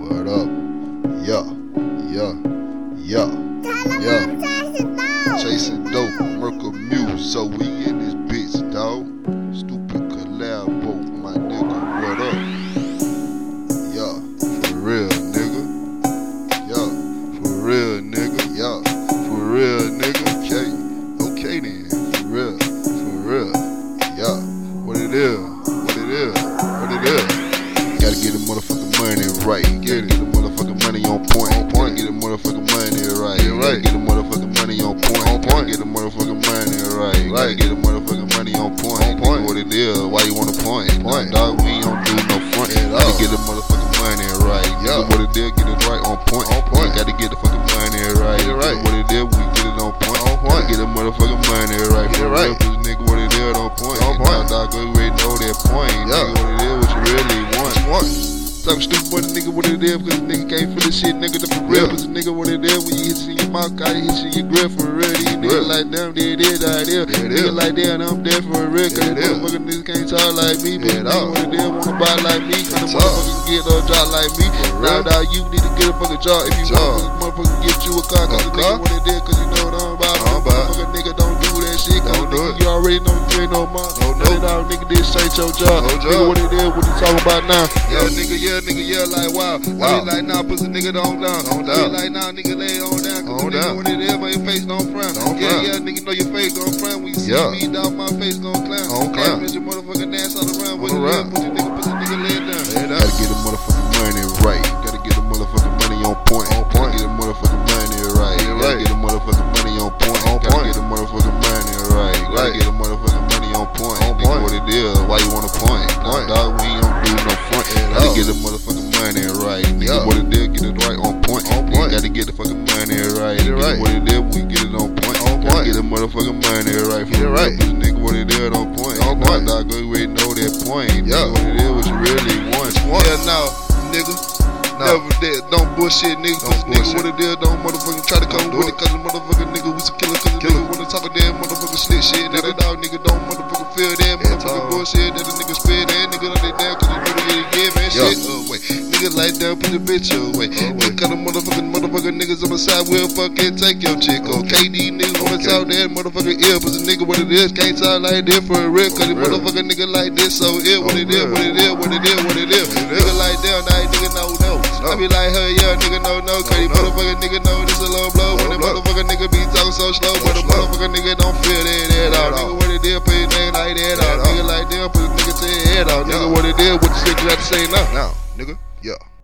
What up? Yeah, yeah. Chasing dope, Merkle Muse, so we in this bitch, dawg. Stupid collabo, my nigga, what up? Yeah, for real, nigga. Yeah, for real, nigga. Yeah, for real, nigga. Okay then, for real. Yeah, what it is? Gotta get the motherfucking money right. Gotta get the motherfucking money on point. Gotta get the motherfucking money right. Gotta get the motherfucking money on point. Gotta get the motherfucking money right. Gotta get the motherfucking money on point. What it is? Why you wanna point? Dog, we don't do no front. Gotta get the motherfucking money right. What it is? Get it right on point. Gotta get the fucking money right. What it is? We get it on point. Gotta get the motherfucking money right. Cause nigga, what it is on point. Dog, we already know that point. Nigga, what it is? What you really want? Type stupid what a nigga what it is, cause a nigga can't feel this shit, nigga, the for real. Cause a nigga what it is, when you hit in your mouth, gotta hit in your grip for real. These niggas like them, there it is, out here. Nigga like that, I'm there for real. Cause these motherfucking niggas can't talk like me, but nigga what it is, wanna buy like me. Cause the motherfuckers get a job like me. Now, you need to get a fucking job if you want. Motherfucker get you a car, cause the nigga what it is, cause you know what I'm about. Motherfucker nigga don't do that shit, cause you already know you ain't no mom. Nigga, this ain't your job. Nigga, what it is, what you talking about now? Yeah, like wow. Like nah, pussy nigga don't down. Like nah, nigga lay on down. Cause nigga what it is, my face don't frown. Yeah, nigga know your face don't frown. When you see me down, my face gon' clown. Can't your motherfucking ass all around. What it is, pussy nigga lay down. Gotta get the motherfucking money right. Gotta get the motherfucking money on point. Gotta get the motherfucking money right. Gotta get the motherfucking money on point. Gotta get the motherfucking money right. Gotta get the motherfucking money on point. Nigga, what it is? Why you wanna point? Dog, we don't do no front. Gotta get the motherfucking money right. Nigga, what it is? Get it right on point. Gotta get the fucking money right. Nigga, what it is? We get it on point. Gotta get the motherfucking money right. Nigga, what it is? On point. Dog, we already know that point. Nigga, what it is? What you really want? Yeah, now, nigga. Never dead, don't bullshit, nigga. Nigga, what it is, don't motherfucking try to come with it. Cause the motherfucking nigga was a killer. Cause the nigga wanna talk of that motherfucking slick shit. Now that dog nigga don't motherfucking feel that motherfucking bullshit. That the nigga spit that nigga on that down. Cause you know they get man shit. Wait, nigga like down, put the bitch away. Nigga cut the motherfucking niggas on my side, we'll fucking take your chick. Okay, these niggas wanna talk that motherfucking ill. But the nigga, what it is, can't talk like this for a real. Cause the motherfucking nigga like this so ill. What it is. Nigga like that, now nigga know. I be like, hey, yeah, nigga, no, cause the motherfucking nigga know this a low blow. When the motherfucking nigga be talking so slow, but the motherfucking nigga don't feel that at all. Nigga, what it is, put his name like that out. Nigga like that, put his nigga to his head out. Nigga, what it is, what the shit you have to say now, nigga, yeah.